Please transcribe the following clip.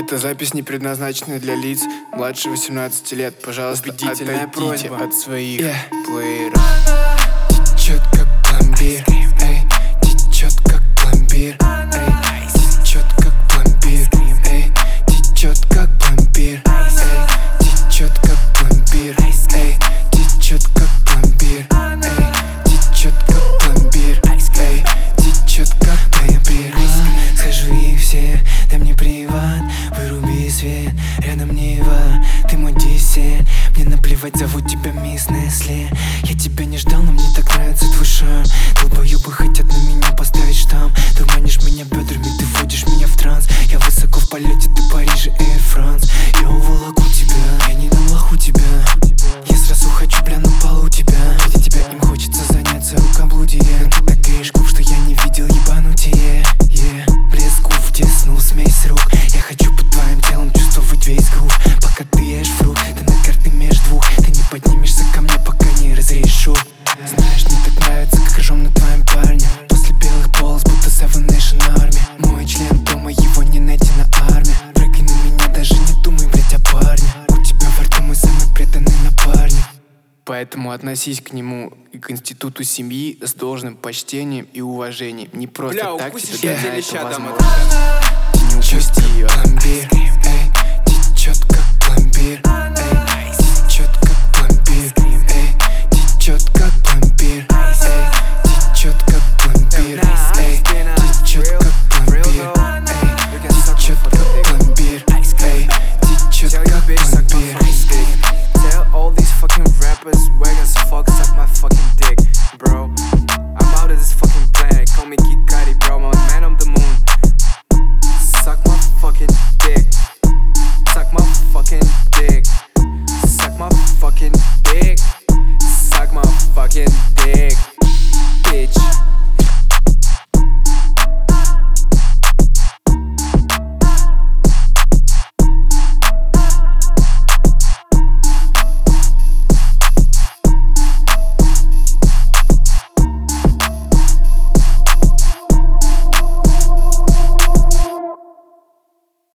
Эта запись не предназначена для лиц младше 18 лет. Пожалуйста, отойдите от своих плееров. Течет как пломбир, эй, течет как пломбир, эй, течет как пломбир, эй, течет как пломбир, эй, течет как пломбир, эй, течет как пломбир, эй, течет как пломбир, эй, течет как пломбир. Скажу их все, дай мне приват, выруби свет, рядом Нева, ты мой десерт. Мне наплевать, зовут тебя мисс Несле. Я тебя не ждал, но мне так нравится твой шарм. Долбоёбы хотят на меня поставить штамп. Дурманишь меня бедрами, ты вводишь меня в транс. Я высоко в полете, ты Париж и Air France. Я уволоку тебя, я не на лоху тебя. Я сразу хочу, бля, на полу тебя. Ради тебя им хочется заняться рукоблудием. Ты так грешков, что я не видел ебанутие. Блеску втиснул смесь рук. Я хочу под твоим телом чувствовать весь грув. Пока ты ешь фрукт, ты на карты между двух. Ты не поднимешься ко мне, пока не разрешу. Знаешь, мне так нравится, как ржем на твоем парне. После белых полос, будто Seven Nation Army. Мой член дома, его не найти на армии. Прыгай на меня, даже не думай, блять, о парне. У тебя во рту мой самый преданный напарник. Поэтому относись к нему и к институту семьи с должным почтением и уважением. Не просто так тебе дана эта возможность. Ты не упусти ее. Пломбир, эй, течет как пломбир, эй, течет как пломбир, эй, течет как пломбир, эй, течет как пломбир, эй, течет как пломбир, эй, течет как пломбир, эй, течет как пломбир. Tell all these fucking rappers, wag as fuck, suck my fucking dick, bro. I'm out of this fucking planet, call me Kid Cudi, bro, I'm a man on the moon. Suck my fucking dick, suck my fucking dick, suck my fucking dick, suck my fucking dick.